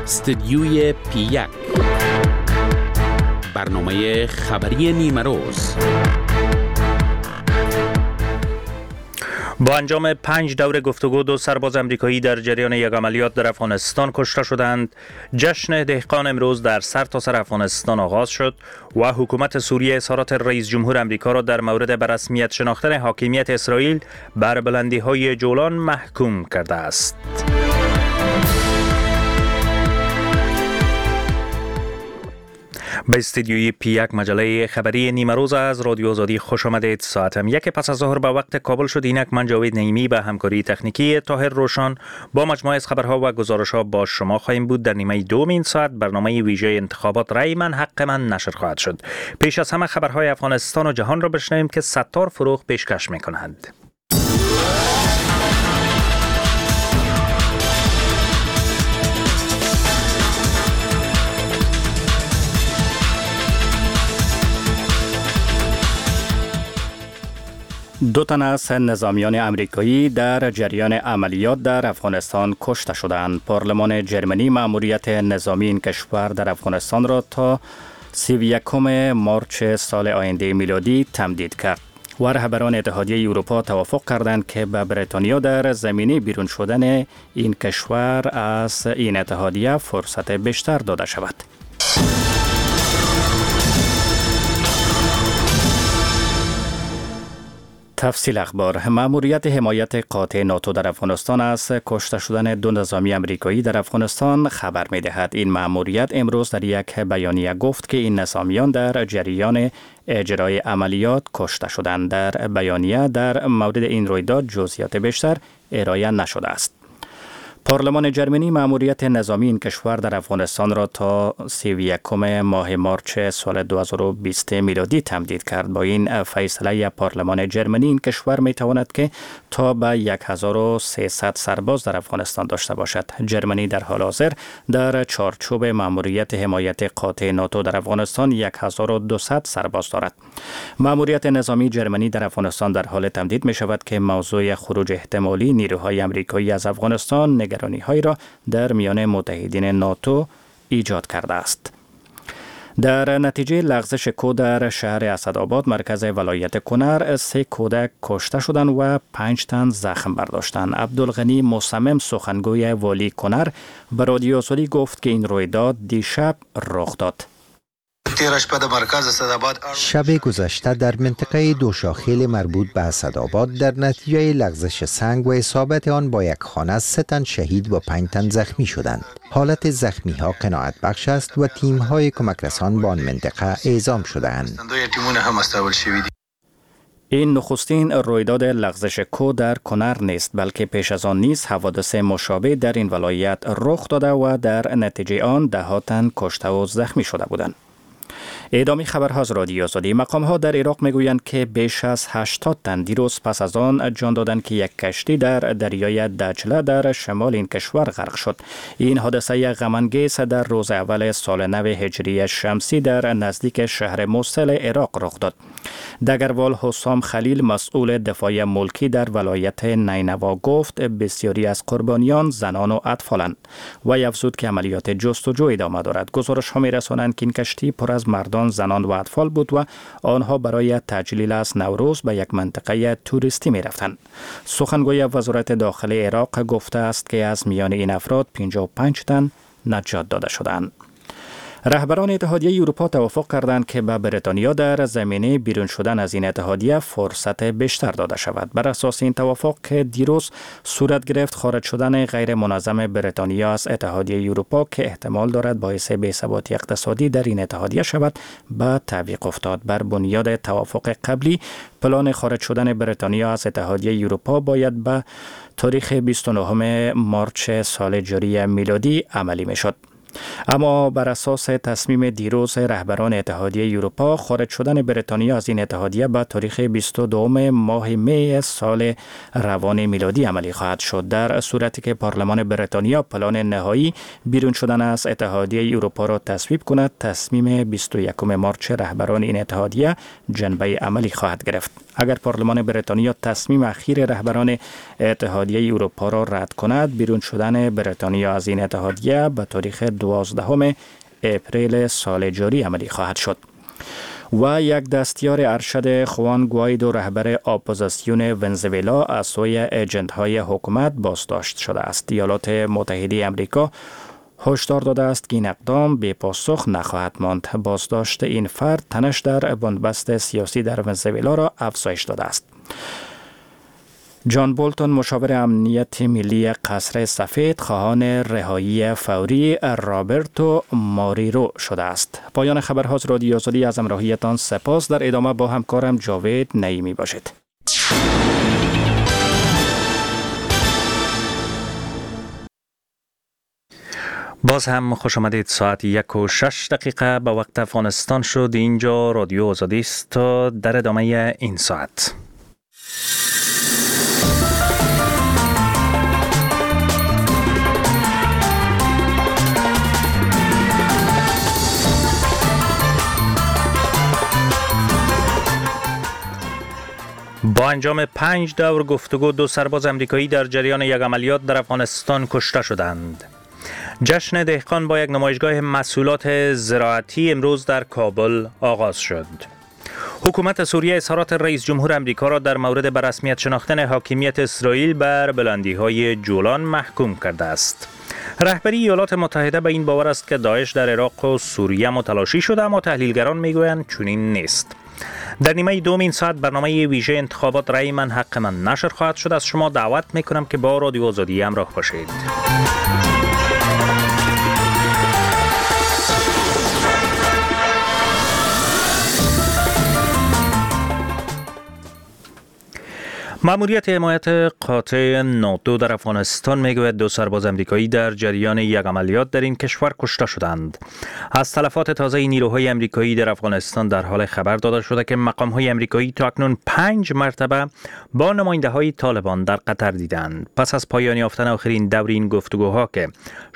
استدیوی پی1 برنامه خبری نیمروز. با انجام 5 دور گفتگو 2 سرباز امریکایی در جریان یک عملیات در افغانستان کشته شدند. جشن دهقان امروز در سرتاسر افغانستان آغاز شد و حکومت سوریه اظهارات رئیس جمهور امریکا را در مورد به رسمیت شناختن حاکمیت اسرائیل بر بلندی‌های جولان محکوم کرده است. به استدیوی پی1 مجله خبری نیمروز از رادیو آزادی خوش آمدید. ساعتم 1 پس از ظهر به وقت کابل شد. اینک من جاوید نعیمی به همکاری تکنیکی طاهر روشن با مجموعه از خبرها و گزارش‌ها با شما خواهیم بود. در نیمه دوم این ساعت برنامه ویژه انتخابات رای من حق من نشر خواهد شد. پیش از همه خبرهای افغانستان و جهان را بشنویم که ستار فروغ پیشکش می‌کنند. دو تن از نظامیان امریکایی در جریان عملیات در افغانستان کشته شدند. پارلمان جرمنی مأموریت نظامی این کشور در افغانستان را تا 31 مارچ سال آینده میلادی تمدید کرد و رهبران اتحادیه اروپا توافق کردند که به بریتانیا در زمینه بیرون شدن این کشور از این اتحادیه فرصت بیشتر داده شود. تفصیل اخبار. مأموریت حمایت قاطع ناتو در افغانستان از کشته شدن 2 نظامی امریکایی در افغانستان خبر می‌دهد. این مأموریت امروز در یک بیانیه گفت که این نظامیان در جریان اجرای عملیات کشته شدند. در بیانیه در مورد این رویداد جزئیات بیشتر ارائه نشده است. پارلمان جرمنی مأموریت نظامی این کشور در افغانستان را تا 31 ماه مارچ سال 2020 میلادی تمدید کرد. با این فیصله پارلمان جرمنی این کشور می تواند که تا به 1300 سرباز در افغانستان داشته باشد. جرمنی در حال حاضر در چارچوب مأموریت حمایت قاطع ناتو در افغانستان 1200 سرباز دارد. مأموریت نظامی جرمنی در افغانستان در حال تمدید می شود که موضوع خروج احتمالی نیروهای امریکایی از افغانستان نگرانی‌هایی را در میان متحدین ناتو ایجاد کرده است. در نتیجه لغزش کود در شهر اسدآباد مرکز ولایت کنر 3 کودک کشته شدند و 5 تن زخم برداشتند. عبدالغنی مصمم سخنگوی والی کنر به رادیو آزادی گفت که این رویداد دیشب رخ داد. شب گذشته در منطقه دوشاخیل مربوط به اسدآباد در نتیجه لغزش سنگ و اصابت آن با یک خانه 3 تن شهید و 5 تن زخمی شدند. حالت زخمی ها قناعت بخش است و تیم های کمک رسان به آن منطقه اعزام شدند. این نخستین رویداد لغزش کو در کنر نیست، بلکه پیش از آن نیز حوادث مشابه در این ولایت رخ داده و در نتیجه آن 10 تن کشته و زخمی شده بودند. ادامه خبرها از رادیو آزادی. مقام‌ها در عراق میگویند که بیش از 80 تن دیروز پس از آن جان دادند که یک کشتی در دریای دجله در شمال این کشور غرق شد. این حادثه غم‌انگیز در روز اول سال نو هجری شمسی در نزدیک شهر موصل عراق رخ داد. دگروال حسام خلیل مسئول دفاع ملکی در ولایت نینوا گفت بسیاری از قربانیان زنان و اطفالند و افزود که عملیات جستجو ادامه دارد. گزارش‌ها می‌رسانند که این کشتی پر از مردان، زنان و اطفال بود و آنها برای تجلیل از نوروز به یک منطقه توریستی می رفتند. سخنگوی وزارت داخلی عراق گفته است که از میان این افراد 55 تن نجات داده شدند. رهبران اتحادیه اروپا توافق کردند که به بریتانیا در زمینه بیرون شدن از این اتحادیه فرصت بیشتر داده شود. بر اساس این توافق که دیروز صورت گرفت، خارج شدن غیر منظم بریتانیا از اتحادیه اروپا که احتمال دارد باعث بی‌ثباتی اقتصادی در این اتحادیه شود به تعویق افتاد. بر بنیاد توافق قبلی پلان خارج شدن بریتانیا از اتحادیه اروپا باید به تاریخ 29 مارچ سال جاری میلادی عملی میشد. اما بر اساس تصمیم دیروز رهبران اتحادیه اروپا، خارج شدن بریتانیا از این اتحادیه به تاریخ 22 ماه می سال روان میلادی عملی خواهد شد، در صورتی که پارلمان بریتانیا پلان نهایی بیرون شدن از اتحادیه اروپا را تصویب کند. تصمیم 21 مارس رهبران این اتحادیه جنبه عملی خواهد گرفت. اگر پارلمان بریتانیا تصمیم اخیر رهبران اتحادیه اروپا را رد کند، بیرون شدن بریتانیا از این اتحادیه به تاریخ 12 اپریل سال جاری عملی خواهد شد. و یک دستیار ارشد خوان گوایدو، رهبر اپوزیسیون ونزوئلا، از سوی ایجنت‌های حکومت بازداشت شده است. ایالات متحده آمریکا هشدار داده است که این اقدام بی پاسخ نخواهد ماند. بازداشت این فرد تنش در بنبست سیاسی در ونزوئلا را افزایش داده است. جان بولتون، مشاور امنیت ملی قصر سفید، خواهان رهایی فوری رابرتو ماریرو شده است. پایان خبرها از رادیو آزادی، از همراهیتان سپاس. در ادامه با همکارم جاوید نعیمی باشید. باز هم خوش آمدید. ساعت 1:06 به وقت افغانستان شد. اینجا رادیو آزادی است تا در ادامه این ساعت. با انجام 5 دور گفتگو، 2 سرباز امریکایی در جریان یک عملیات در افغانستان کشته شدند. جشن دهقان با یک نمایشگاه محصولات زراعتی امروز در کابل آغاز شد. حکومت سوریه اظهارات رئیس جمهور امریکا را در مورد به رسمیت شناختن حاکمیت اسرائیل بر بلندی‌های جولان محکوم کرده است. رهبری ایالات متحده به این باور است که داعش در عراق و سوریه متلاشی شده، اما تحلیلگران میگویند چنین نیست. در نیمه دوم این ساعت برنامه ویژه انتخابات رأی من حق من نشر خواهد شد. از شما دعوت میکنم که با رادیو آزادی همراه باشید. مأموریت حمایت قاطع ناتو در افغانستان میگوید 2 سرباز امریکایی در جریان یک عملیات در این کشور کشته شدند. از تلفات تازه نیروهای امریکایی در افغانستان در حال خبر داده شده که مقام‌های امریکایی تا اکنون 5 مرتبه با نماینده‌های طالبان در قطر دیدند. پس از پایان یافتن آخرین دور این گفتگوها که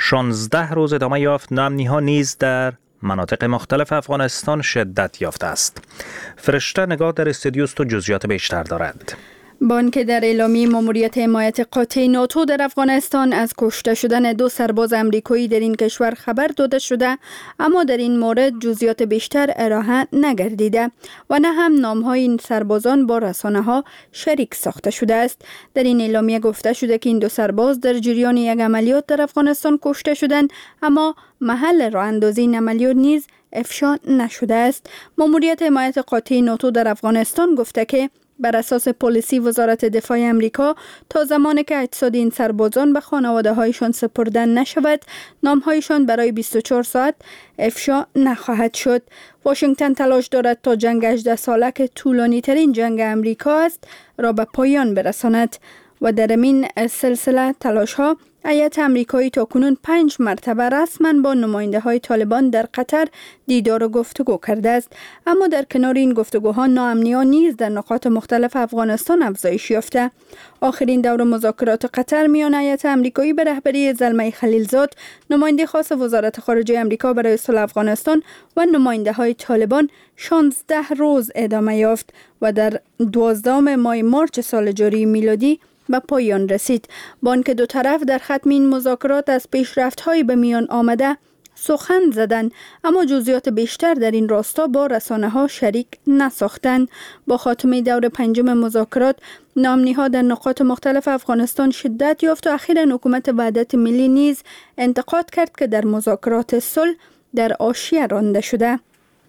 16 روز ادامه یافت، ناامنی‌ها نیز در مناطق مختلف افغانستان شدت یافته است. فرشته نگاه در استودیو است و جزئیات بیشتر دارد. بانک در اعلامیه مأموریت حمایت قاطع ناتو در افغانستان از کشته شدن 2 سرباز امریکایی در این کشور خبر داده شده، اما در این مورد جزئیات بیشتر ارائه نگردیده و نه هم نام‌های این سربازان با رسانه‌ها شریک ساخته شده است. در این اعلامیه گفته شده که این 2 سرباز در جریان یک عملیات در افغانستان کشته شدند، اما محل راه اندازی این عملیات نیز افشا نشده است. مأموریت حمایت قاطع ناتو در افغانستان گفته که بر اساس پالیسی وزارت دفاع امریکا، تا زمانی که اجساد این سربازان به خانواده هایشان سپرده نشود، نام هایشان برای 24 ساعت افشا نخواهد شد. واشنگتن تلاش دارد تا جنگ 18 ساله که طولانی ترین جنگ امریکا است را به پایان برساند و در این سلسله تلاش ها هیئت امریکایی تاکنون 5 مرتبه رسما با نماینده های طالبان در قطر دیدار و گفتگو کرده است. اما در کنار این گفتگوها، ناامنی‌ها نیز در نقاط مختلف افغانستان افزایش یافته. آخرین دور مذاکرات قطر میان هیئت امریکایی به رهبری زلمه خلیلزاد، نماینده خاص وزارت خارجه امریکا برای صلح افغانستان و نماینده های طالبان 16 روز ادامه یافت و در 12 ماه مارس سال جاری میلادی به پایان رسید. بانک دو طرف در ختم این مذاکرات از پیشرفت‌های به میان آمده سخن زدند، اما جزئیات بیشتر در این راستا با رسانه‌ها شریک نساختند. با خاتمه دور 5 مذاکرات، ناامنی‌ها در نقاط مختلف افغانستان شدت یافت و اخیراً حکومت وحدت ملی نیز انتقاد کرد که در مذاکرات صلح در حاشیه رانده شده.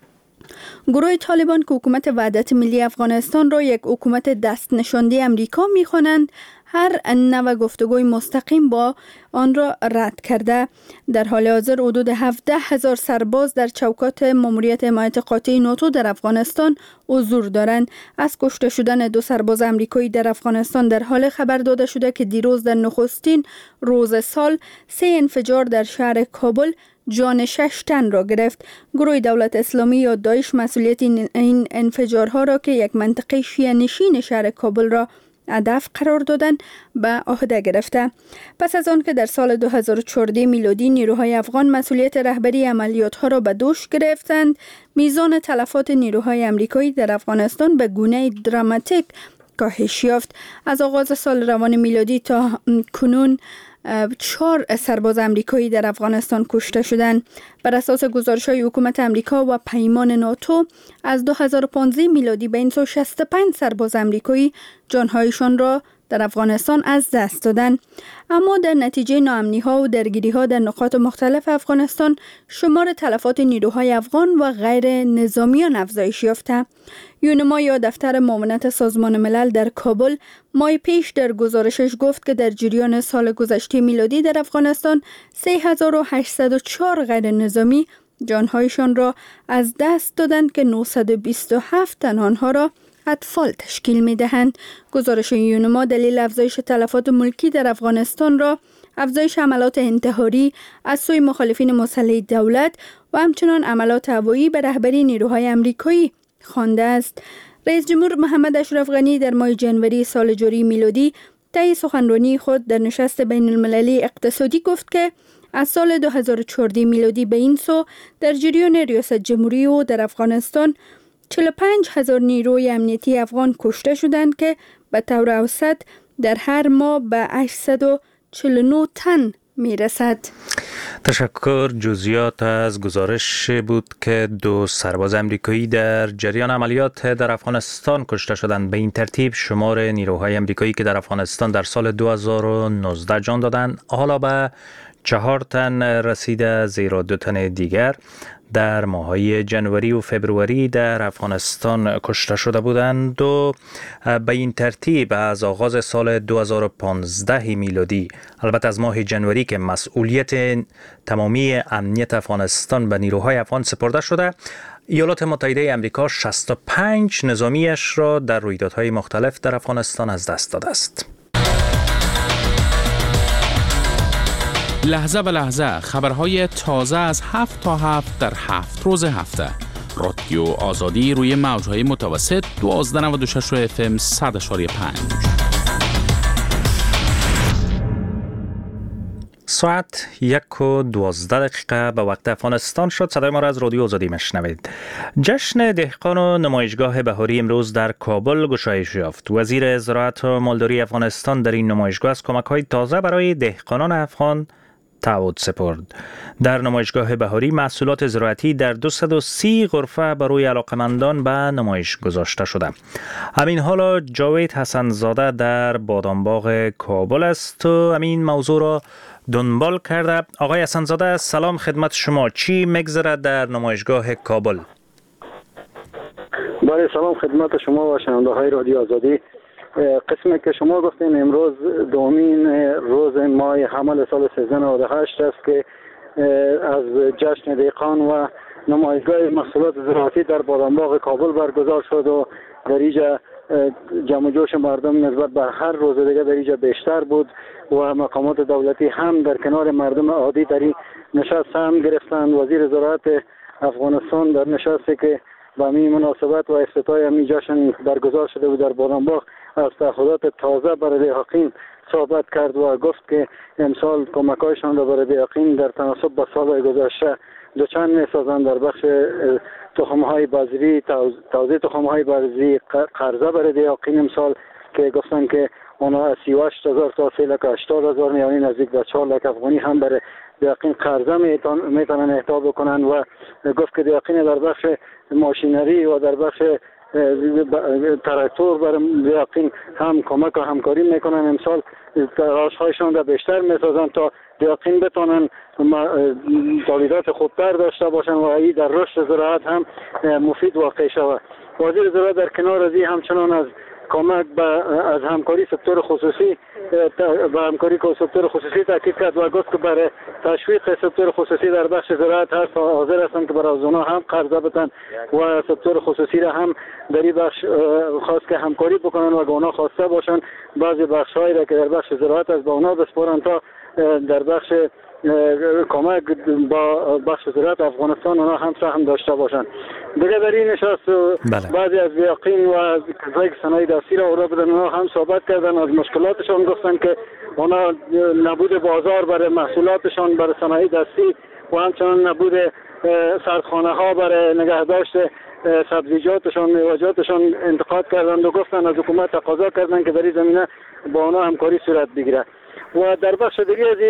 گروه طالبان که حکومت وحدت ملی افغانستان را یک حکومت دست نشانده امریکا می‌خوانند، هر نوع گفتگوی مستقیم با آن را رد کرده. در حال حاضر حدود 17,000 سرباز در چوکات ماموریت حمایت قاطع ناتو در افغانستان حضور دارند. از کشته شدن 2 سرباز آمریکایی در افغانستان در حال خبر داده شده که دیروز در نخستین روز سال 3 انفجار در شهر کابل جان 6 تن را گرفت. گروه دولت اسلامی یا داعش مسئولیت این انفجارها را که یک منطقه شیعه نشین شهر کابل را هدف قرار دادن به عهده گرفته. پس از آن که در سال 2014 میلادی نیروهای افغان مسئولیت رهبری عملیات ها را به دوش گرفتند، میزان تلفات نیروهای امریکایی در افغانستان به گونه دراماتیک کاهش یافت. از آغاز سال روان میلادی تا کنون 4 سرباز امریکایی در افغانستان کشته شدند. بر اساس گزارش‌های حکومت امریکا و پیمان ناتو از 2015 میلادی به این سو 65 سرباز امریکایی جانهایشان را در افغانستان از دست دادند. اما در نتیجه ناامنی‌ها و درگیری‌ها در نقاط مختلف افغانستان شمار تلفات نیروهای افغان و غیر نظامیان افزایش یافته. یونما یا دفتر معاونت سازمان ملل در کابل ماه پیش در گزارشش گفت که در جریان سال گذشته میلادی در افغانستان 3804 غیر نظامی جانهایشان را از دست دادند که 927 تن آنها را اطفال تشکیل می دهند. گزارش یونما دلیل افزایش تلفات ملکی در افغانستان را افزایش حملات انتحاری از سوی مخالفین مسلح دولت و همچنان حملات هوایی به رهبری نیروهای امریکایی خوانده است. رئیس جمهور محمد اشرف غنی در ماه جنوری سال جاری میلادی طی سخنرانی خود در نشست بین المللی اقتصادی گفت که از سال 2014 میلادی به این سو در جریان ریاست جمهوری او در افغانستان 45,000 نیروی امنیتی افغان کشته شدند که به طور اوسط در هر ماه به 849 تن می رسد. تشکر. جزئیات از گزارش بود که 2 سرباز امریکایی در جریان عملیات در افغانستان کشته شدند. به این ترتیب شمار نیروهای امریکایی که در افغانستان در سال 2019 جان دادند حالا به 4 تن رسیده، زیرا 2 تن دیگر در ماه‌های جنوری و فبروری در افغانستان کشته شده بودند و به این ترتیب از آغاز سال 2015 میلادی، البته از ماه جنوری که مسئولیت تمامی امنیت افغانستان به نیروهای افغان سپرده شده، ایالات متحده آمریکا 65 نظامیش را در رویدادهای مختلف در افغانستان از دست داده است. لحظه به لحظه خبرهای تازه از 7 تا 7 در 7 روز هفته. رادیو آزادی روی موجهای متوسط 1296 FM 100.5. ساعت 1:12 به وقت افغانستان شد. صدای ما را از رادیو آزادی میشنوید. جشن دهقان و نمایشگاه بهاری امروز در کابل گشایش یافت. وزیر زراعت و مالداری افغانستان در این نمایشگاه از کمک‌های تازه برای دهقانان افغان تعهد سپرد. در نمایشگاه بهاری محصولات زراعتی در 230 غرفه برای علاقمندان به نمایش گذاشته شده. همین حالا جاوید حسن‌زاده در بادامباغ کابل است و همین موضوع را دنبال کرده. آقای حسن‌زاده سلام خدمت شما. چی میگذره در نمایشگاه کابل؟ بله سلام خدمت شما و شنونده های رادیو آزادی. قسمی که شما گفتین امروز دومین روز ماه حمل سال 1398 است که از جشن دهقان و نمایشگاه محصولات زراعتی در بادامباغ کابل برگزار شد و در اینجا جمع جوش مردم نسبت به هر روز دیگه در اینجا بیشتر بود و مقامات دولتی هم در کنار مردم عادی در این نشست هم گرفتند. وزیر زراعت افغانستان در نشستی که با همین مناسبت و افتتاح همین جشن برگزار شده بود در بادامباغ از تعهدات تازه برای دهقان صحبت کرد و گفت که امسال کمک‌هایشان را برای دهقان در تناسب با سال گذشته دوچند می‌سازند. در بخش تخم‌های بذری، توزیع تخم‌های بذری قرضه برای دهقان امسال که گفتن که اونا از 38,000 تا 3,80,000 یعنی نزدیک به 4 لک افغانی هم برای دهقان قرضه میتونن اهدا بکنن و گفت که دهقان در بخش ماشینری و در بخش تراکتور برای دهقان هم کمک و همکاری میکنن. امسال تلاش‌هایشان را بیشتر میسازن تا دهقان بتونن تولیدات خوبتر داشته باشن و این در رشد زراعت هم مفید واقع شود. وزیر زراعت در کنار از این همچنان از کمک از همکاری سکتور خصوصی به همکاری که سکتور خصوصی تاکید کرد و گفت که برای تشویق سکتور خصوصی در بخش زراعت هست حاضر هستند که برای اونا هم قرضه بدن و سکتور خصوصی را هم در این بخش خواست که همکاری بکنن و اونا خواسته باشن بعضی بخش‌هایی را که در بخش زراعت از با اونا بسپارن تا در بخش کمک با بخش زراعت افغانستان اونا هم سهم داشته باشن. دیگه در این نشست بعضی از بیاقین و از کسایی که صنایع دستی را اورا بودن اونا هم صحبت کردن از مشکلاتشان، گفتن که اونا نبود بازار برای محصولاتشان برای صنایع دستی و همچنان نبود سردخانه ها برای نگهداشت سبزیجاتشان میوه‌جاتشان انتقاد کردند و گفتن از حکومت تقاضا کردند که در این زمینه با اونا همکاری صورت بگیره. و در بخش دیگه از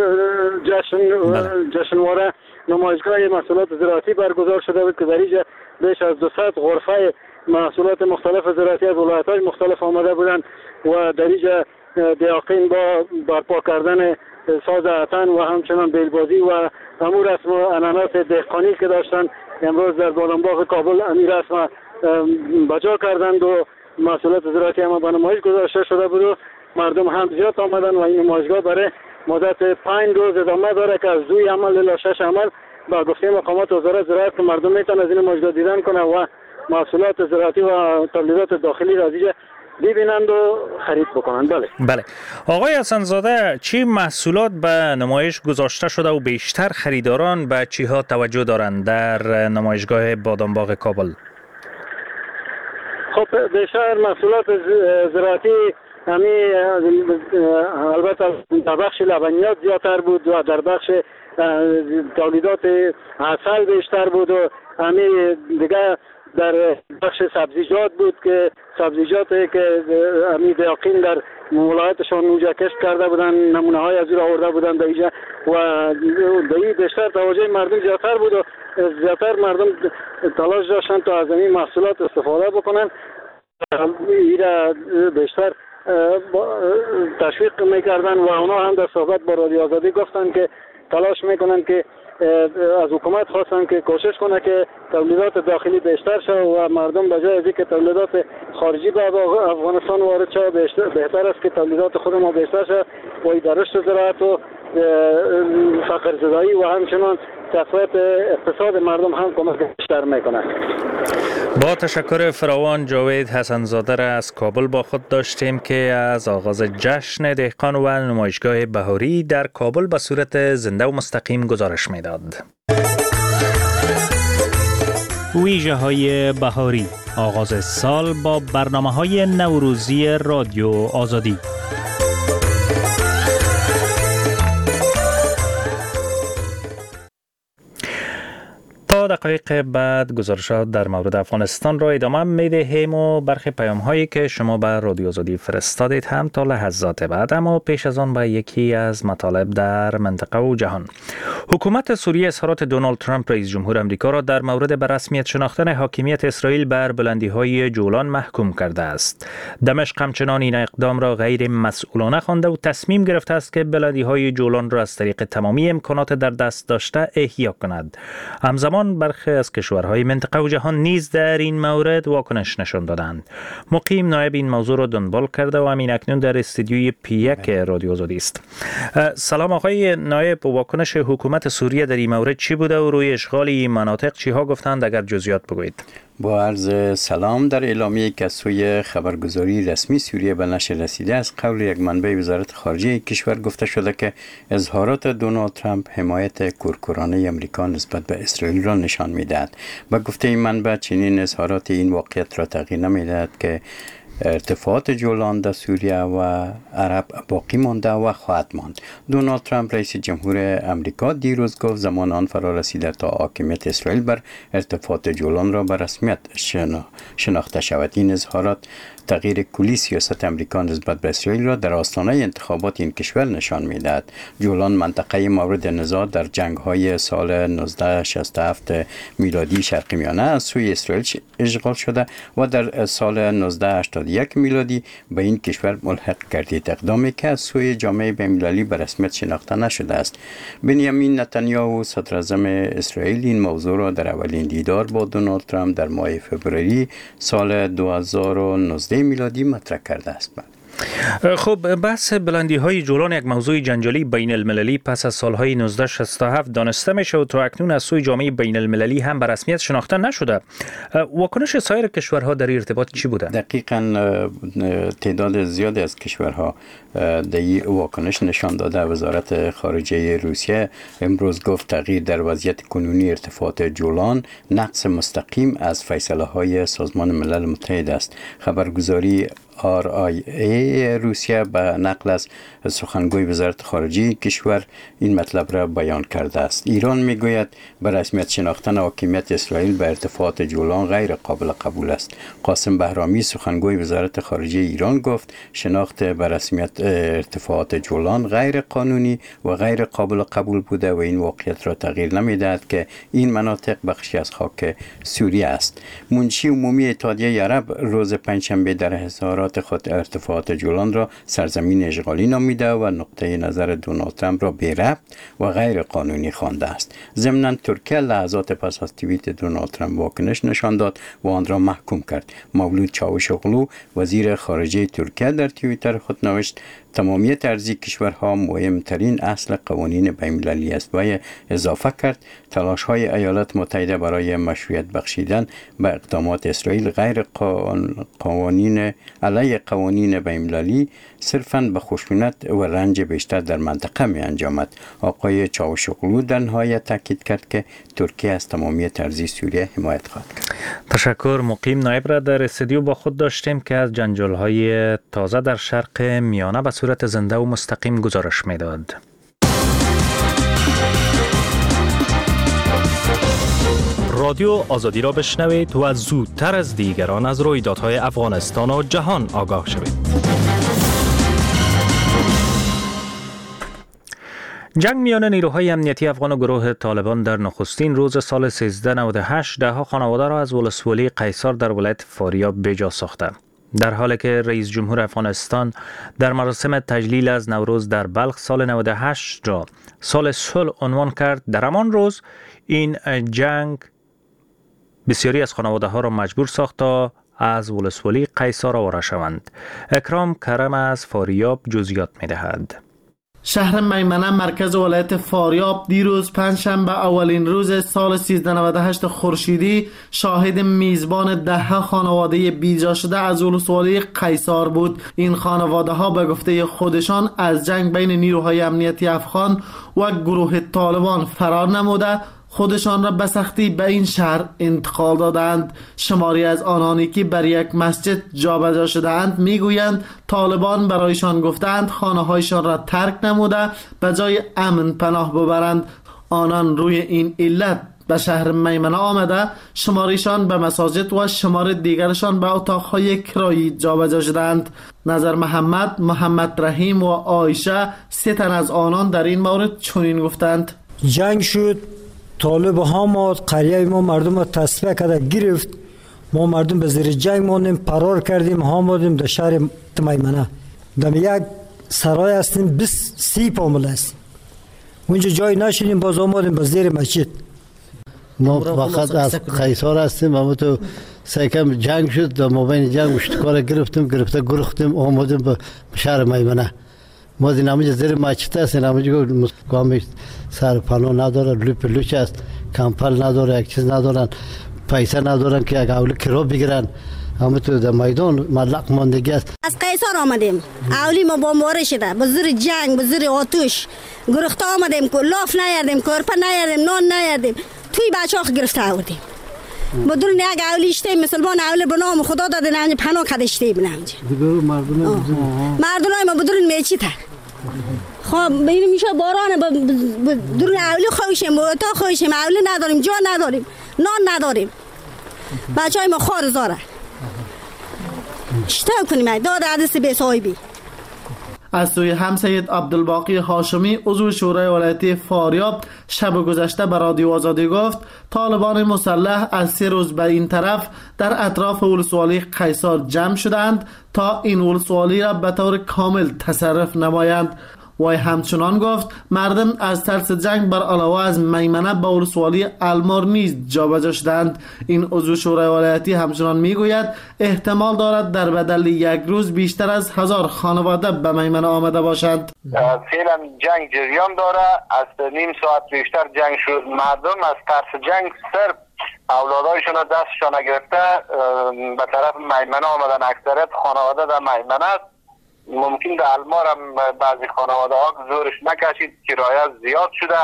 جشنواره نمایشگاه محصولات زراعتی برگزار شده بود که در اینجا بیش از 200 غرفه محصولات مختلف زراعتی از ولایت‌های مختلف آمده بودند و در اینجا دیاقین با برپا کردن ساز اتن و همچنان بیلبازی و همون رسم و عنعنات دهقانی که داشتن امروز در بلندباغ کابل این رسم بجا کردند و محصولات زراعتی هم به نمایش گذاشته شده بود و مردم هم زیاد آمدن و این نمایشگاه برای مدت 5 روز ادامه داره که از 2 عمل الی 6 عمل با گفته مقامات وزارت زراعت که مردم میتونن از این نمایشگاه دیدن کنه و محصولات زراعتی و تولیدات داخلی را از اینجا ببینند و خرید بکنند. بله. آقای حسن‌زاده، چی محصولات به نمایش گذاشته شده و بیشتر خریداران به چی ها توجه دارند در نمایشگاه بادامباغ کابل؟ خب بیشتر محصولات زراعتی البته در بخش لبنیات زیادتر بود و در بخش تولیدات عسل بیشتر بود و دیگه در بخش سبزیجات بود که سبزیجاتی که دیاقین در ولایتشان اونجا کشت کرده بودن نمونه های از او را آورده بودن در اینجا و در بیشتر توجه مردم زیادتر بود و زیادتر مردم تلاش داشتن تا از این محصولات استفاده بکنن. این را بیشتر تشویق میکردن و اونا هم در صحبت با رادیو آزادی گفتن که تلاش میکنن که از حکومت خواستن که کوشش کنه که تولیدات داخلی بیشتر شه و مردم به جای از اینکه تولیدات خارجی به افغانستان وارد شه بهتر است که تولیدات خود ما بیشتر شه و در رشد زراعت و فقر زدایی و همچنان تقویت اقتصاد مردم هم کمک بیشتر میکنه. با تشکر فراوان جاوید حسن‌زاده را از کابل با خود داشتیم که از آغاز جشن دهقان و نمایشگاه بهاری در کابل به صورت زنده و مستقیم گزارش میداد. ویژه های بهاری، آغاز سال با برنامه‌های نوروزی رادیو آزادی. دقایق بعد گزارشات در مورد افغانستان را ادامه می‌دهیم و برخی پیام‌هایی که شما به رادیو آزادی فرستادید هم تا لحظات بعد، اما پیش از آن به یکی از مطالب در منطقه و جهان. حکومت سوریه اظهارات دونالد ترامپ رئیس جمهور آمریکا را در مورد به رسمیت شناختن حاکمیت اسرائیل بر بلندی‌های جولان محکوم کرده است. دمشق همچنان این اقدام را غیر مسئولانه خوانده و تصمیم گرفته است که بلندی‌های جولان را از طریق تمامی امکانات در دست داشته احیا کند. همزمان برخی از کشورهای منطقه و جهان نیز در این مورد واکنش نشان دادند. مقیم نایب این موضوع را دنبال کرده و همین اکنون در استودیوی P1 رادیو آزادی است. سلام آقای نایب، واکنش حکومت سوریه در این مورد چی بوده و روی اشغال این مناطق چی ها گفتند؟ اگر جزئیات بگویید. با عرض سلام، در اعلامیه‌ای که از سوی خبرگزاری رسمی سوریه به نشر رسیده از قول یک منبع وزارت خارجه کشور گفته شده که اظهارات دونالد ترامپ حمایت کورکورانه امریکا نسبت به اسرائیل را نشان می‌دهد. با گفته این منبع چنین اظهارات این واقعیت را تغییر نمی‌دهد که ارتفاعات جولان در سوریه و عرب باقی مانده و خواهد ماند. دونالد ترامپ رئیس جمهور امریکا دیروز گفت زمان آن فرا رسیده تا حاکمیت اسرائیل بر ارتفاعات جولان را به رسمیت شناخته شود. این اظهارات تغییر کلی سیاست امریکا نسبت به اسرائیل را در آستانه انتخابات این کشور نشان می‌دهد. جولان منطقه مورد نزاع در جنگ‌های سال 1967 میلادی شرق میانه از سوی اسرائیل اشغال شده و در سال 1987 1971 میلادی به این کشور ملحق گردید، اقدامی که از سوی جامعه بین‌المللی به رسمیت شناخته نشده است. بنیامین نتانیاهو صدر اعظم اسرائیل این موضوع را در اولین دیدار با دونالد ترامپ در ماه فوریه سال 2019 میلادی مطرح کرده است. خب بحث بلندی های جولان یک موضوع جنجالی بین المللی پس از سالهای 1967 دانسته میشه و تا اکنون از سوی جامعه بین المللی هم به رسمیت شناخته نشده. واکنش سایر کشورها در ارتباط چی بوده؟ دقیقاً تعداد زیادی از کشورها در این واکنش نشان داده. وزارت خارجه روسیه امروز گفت تغییر در وضعیت کنونی ارتفاعات جولان نقص مستقیم از فیصله های سازمان ملل متحد است. خبرگزاری RIA روسیه به نقل از سخنگوی وزارت خارجه کشور این مطلب را بیان کرده است. ایران میگوید به رسمیت شناختن حاکمیت اسرائیل به ارتفاعات جولان غیر قابل قبول است. قاسم بهرامی سخنگوی وزارت خارجه ایران گفت شناخت به رسمیت ارتفاعات جولان غیر قانونی و غیر قابل قبول بوده و این واقعیت را تغییر نمیدهد که این مناطق بخشی از خاک سوریه است. منشی عمومی اتحادیه عرب روز پنجشنبه در اظهارات خود ارتفاعات جولان را سرزمین اشغالی نامیده و نقطه نظر دونالد ترامپ را بی ربط و غیر قانونی خوانده است. ضمناً ترکیه لحظات پس از توییت دونالد ترامپ واکنش نشان داد و آن را محکوم کرد. مولود چاوشوغلو وزیر خارجه ترکیه در توییتر خود نوشت تمامیت ارضی کشورها مهمترین اصل قوانین بین‌المللی است و اضافه کرد تلاش‌های ایالات متحده برای مشروعیت بخشیدن به اقدامات اسرائیل غیر قوانین علیه قوانین بین‌المللی صرفاً به خشونت و رنج بیشتر در منطقه می انجامد. آقای چاوشوغلو در نهایت تاکید کرد که ترکیه از تمامیت ارضی سوریه حمایت خواهد کرد. تشکر. مقیم نایب را در استودیو با خود داشتیم که از جنجال‌های تازه در شرق میانه به صورت زنده و مستقیم گزارش میداد. رادیو آزادی را بشنوید و زودتر از دیگران از رویدادهای افغانستان و جهان آگاه شوید. جنگ میان نیروهای امنیتی افغان و گروه طالبان در نخستین روز سال 1398 دهها خانواده را از ولسوالی قیصار در ولایت فاریاب بجا ساخته. در حالی که رئیس جمهور افغانستان در مراسم تجلیل از نوروز در بلخ سال 98 را سال صلح عنوان کرد، در همان روز این جنگ بسیاری از خانواده ها را مجبور ساخت تا از ولسوالی قیصار آواره شوند. اکرام کرم از فاریاب جزئیات می‌دهد. شهر میمنه مرکز ولایت فاریاب دیروز پنجشنبه اولین روز سال 1398 خورشیدی شاهد میزبان دهها خانواده بیجا شده از ولسوالی قیصار بود. این خانواده ها به گفته خودشان از جنگ بین نیروهای امنیتی افغان و گروه طالبان فرار نموده خودشان را به سختی به این شهر انتقال دادند. شماری از آنانی که بر یک مسجد جابجا شده‌اند میگویند طالبان برایشان گفتند خانه‌هایشان را ترک نموده به جای امن پناه ببرند. آنان روی این علت به شهر میمنه آمده، شماریشان به مساجد و شمار دیگرشان به اتاقهای کرایی جابجا شدند. نظر محمد رحیم و عایشه سه تن از آنان در این مورد چنین گفتند: جنگ شد، طالب ها ما قریه ما مردم را تصفیه کرده گرفت، ما مردم به زیر جنگ ماندیم، فرار کردیم، آمدیم در شهر میمنه. در یک سرای هستیم 20-30 پامل است، اونجا جای نشینیم، باز آمدیم به زیر مسجد. ما فقط از قیصار هستیم، اما تو سیکم جنگ شد، در مابین جنگ اشتکار گرفتیم آمدیم به شهر میمنه. ما دیناموج زیر مسجد است، دیناموج گام سر پناه نداره، لوچ است، کمپل نداره، یک چیز ندارن، پیسه ندارن که یک اولی کرا بگیرن. همه تو در میدان ملق ماندگی است. از قیصار آمدیم، اولی ما بمباره شده، به زیر جنگ، به زیر آتش گرفته آمدیم، لاف نیاردیم، کرپا نیاردیم، نان نیاردیم، توی بچه ها گرفته آوردیم. بدون یک اولی اشته مسلمان اولی به نام خدا داده نمجه پناه کده اشته بنمجه مردم ما بدون میچی تا خب بینیم میشه بارانه بدون اولی خوشیم، تا خوشیم، اولی نداریم، جا نداریم، نان نداریم، بچه های ما خوار زاره اشته کنیم داده عدس به صاحبی. از سوی هم سید عبدالباقی هاشمی عضو شورای ولایتی فاریاب شب گذشته به رادیو آزادی گفت طالبان مسلح از 3 روز به این طرف در اطراف ولسوالی قیصار جمع شدند تا این ولسوالی را به طور کامل تصرف نمایند. وی همچنان گفت مردم از ترس جنگ بر علاوه از میمنه به ولسوالی المار نیز جابجا شدند. این عضو شورای ولایتی همچنان میگوید احتمال دارد در بدل 1 روز بیشتر از 1000 خانواده به میمنه آمده باشند. فعلا جنگ جریان داره، از نیم ساعت بیشتر جنگ شد. مردم از ترس جنگ صرف اولادایشون دستشان گرفته به طرف میمنه آمدن. اکثریت خانواده در میمنه است. ممکن در المار هم بعضی خانواده ها زورش نکشید، کرایه زیاد شده.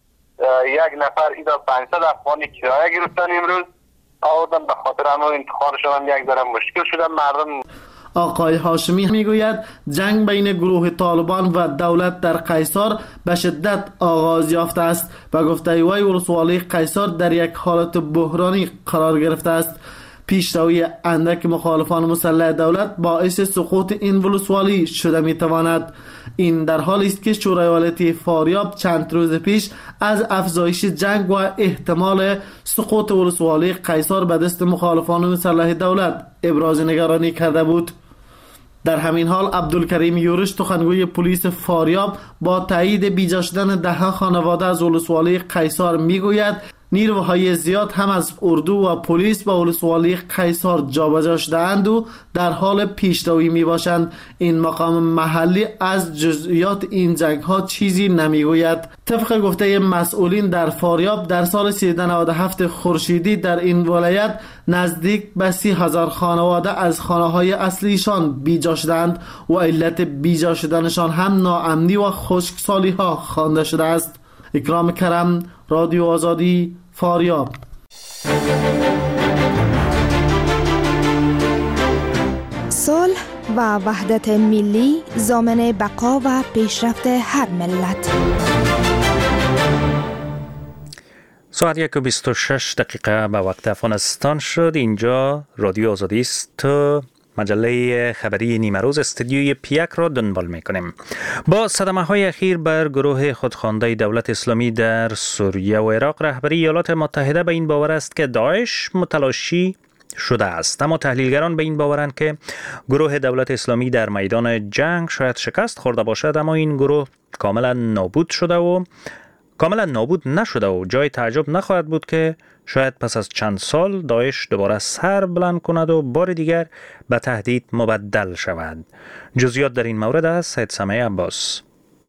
1 نفر ایدا 500 افغانی کرایه گرفتن امروز آوردن، به خاطر همون انتخابشون هم یک ذره مشکل شده مردم. آقای هاشمی میگوید جنگ بین گروه طالبان و دولت در قیصار به شدت آغاز یافته است و گفته وی ولسوالی قیصار در یک حالت بحرانی قرار گرفته است. پیشروی اندک مخالفان مسلح دولت باعث سقوط این ولسوالی شده میتواند. این در حالی است که شورای ولایتی فاریاب چند روز پیش از افزایش جنگ و احتمال سقوط ولسوالی قیصار به دست مخالفان مسلح دولت ابراز نگرانی کرده بود. در همین حال عبدالکریم یورش سخنگوی پلیس فاریاب با تایید بیجا شدن 10 خانواده از ولسوالی قیصار میگوید نیروهای زیاد هم از اردو و پلیس به ولسوالی قیصار جابجا شده‌اند و در حال پیشروی می باشند. این مقام محلی از جزئیات این جنگ ها چیزی نمیگوید. طبق گفته مسئولین در فاریاب در سال 1397 خورشیدی در این ولایت نزدیک به 30,000 خانواده از خانه های اصلیشان بیجا شدند و علت بیجا شدنشان هم ناامنی و خشکسالی ها خوانده شده است. اکرام کرم، رادیو آزادی، فاریاب. صلح و وحدت ملی ضامن بقا و پیشرفت هر ملت. ساعت 1:26 به وقت افغانستان شد. اینجا رادیو آزادی است. مجله خبری نیمه روز استودیوی پیک را دنبال میکنیم. با صدمه‌های اخیر بر گروه خودخوانده دولت اسلامی در سوریه و عراق، رهبری ایالات متحده به این باور است که داعش متلاشی شده است. اما تحلیلگران به این باورند که گروه دولت اسلامی در میدان جنگ شاید شکست خورده باشد، اما این گروه کاملا نابود نشده و جای تعجب نخواهد بود که شاید پس از چند سال داعش دوباره سر بلند کند و بار دیگر به تهدید مبدل شود. جزئیات در این مورد از سید سمیع عباس.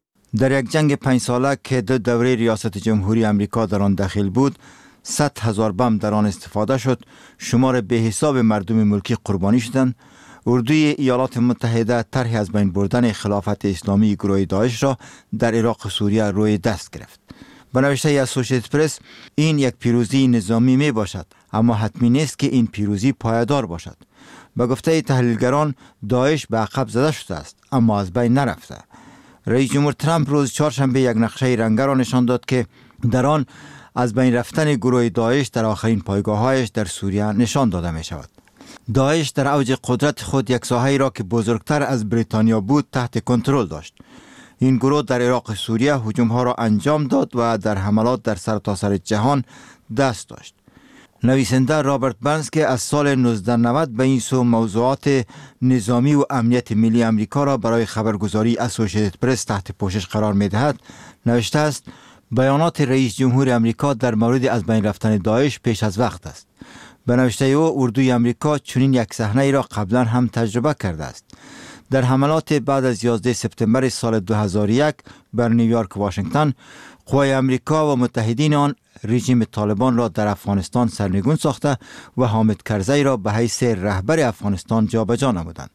در یک جنگ 5 ساله که دو دوره ریاست جمهوری امریکا در آن داخل بود، 100,000 بم در آن استفاده شد، شمار به حساب مردم ملکی قربانی شدند. اردوی ایالات متحده طرحی از بین بردن خلافت اسلامی گروه داعش را در عراق و سوریه روی دست گرفت. به نوشته اسوشییتد پرس این یک پیروزی نظامی می باشد، اما حتمی نیست که این پیروزی پایدار باشد. به گفته تحلیلگران داعش به عقب زده شده است، اما از بین نرفته. رئیس جمهور ترامپ روز چهارشنبه یک نقشه رنگی را نشان داد که در آن از بین رفتن گروه داعش در آخرین پایگاه‌هایش در سوریه نشان داده می شود. داعش در اوج قدرت خود یک ساحه‌ای را که بزرگتر از بریتانیا بود تحت کنترل داشت. این گروه در عراق و سوریه هجوم‌ها را انجام داد و در حملات در سرتاسر جهان دست داشت. نویسنده رابرت برنز که از سال 1990 به این سو موضوعات نظامی و امنیت ملی امریکا را برای خبرگزاری اسوشییتد پرس تحت پوشش قرار می‌دهد، نوشته است بیانات رئیس جمهور امریکا در مورد از بین رفتن داعش پیش از وقت است. به نوشته او اردوی امریکا چنین یک صحنه را قبلا هم تجربه کرده است. در حملات بعد از 11 سپتامبر سال 2001 بر نیویورک و واشنگتن، قوای امریکا و متحدین آن رژیم طالبان را در افغانستان سرنگون ساخته و حامد کرزی را به حیث رهبر افغانستان جابجا نمودند.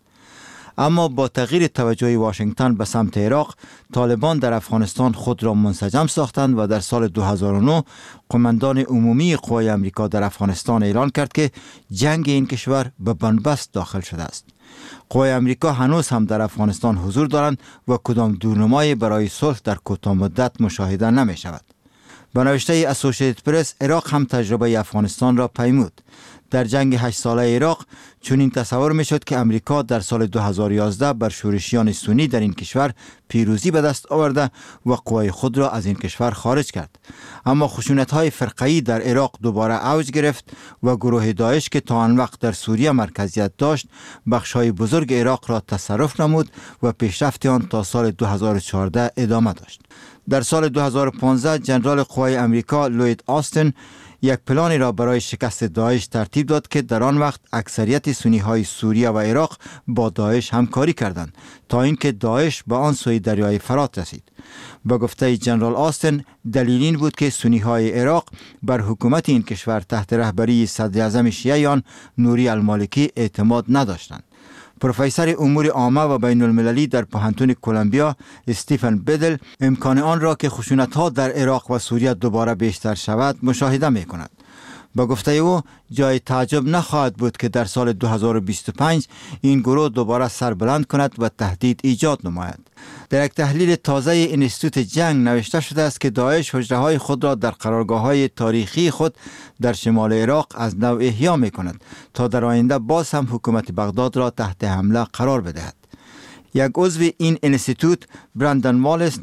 اما با تغییر توجه واشنگتن به سمت عراق، طالبان در افغانستان خود را منسجم ساختند و در سال 2009 قماندان عمومی قوای امریکا در افغانستان اعلان کرد که جنگ این کشور به بنبست داخل شده است. قوای امریکا هنوز هم در افغانستان حضور دارند و کدام دورنمایی برای صلح در کوتاه مدت مشاهده نمی شود. به نوشته اسوشییتد پرس، عراق هم تجربه افغانستان را پیمود. در جنگ 8 ساله عراق چنین تصور می شد که امریکا در سال 2011 بر شورشیان سنی در این کشور پیروزی به دست آورده و قوای خود را از این کشور خارج کرد. اما خشونت‌های فرقه‌ای در عراق دوباره اوج گرفت و گروه داعش که تا آن وقت در سوریه مرکزیت داشت، بخش‌های بزرگ عراق را تصرف نمود و پیشرفت آن تا سال 2014 ادامه داشت. در سال 2015 جنرال قوای امریکا لوید آستن یک پلانی را برای شکست داعش ترتیب داد که در آن وقت اکثریت سنی های سوریه و عراق با داعش همکاری کردند تا اینکه داعش به آن سوی دریای فرات رسید. با گفته جنرال آستن، دلیل این بود که سنی های عراق بر حکومت این کشور تحت رهبری صدر اعظم شیعه آن نوری المالکی اعتماد نداشتند. پروفسور امور عامه و بین المللی در پوهنتون کلمبیا استیفن بدل امکان آن را که خشونت‌ها در عراق و سوریه دوباره بیشتر شود مشاهده می‌کند. با گفته او جای تعجب نخواهد بود که در سال 2025 این گروه دوباره سر بلند کند و تهدید ایجاد نماید. در یک تحلیل تازه انستیتوت جنگ نوشته شده است که داعش حجره‌های خود را در قرارگاه‌های تاریخی خود در شمال عراق از نو احیا می‌کند تا در آینده باز هم حکومت بغداد را تحت حمله قرار بدهد. یک عضو این انستیتوت، برندن والس،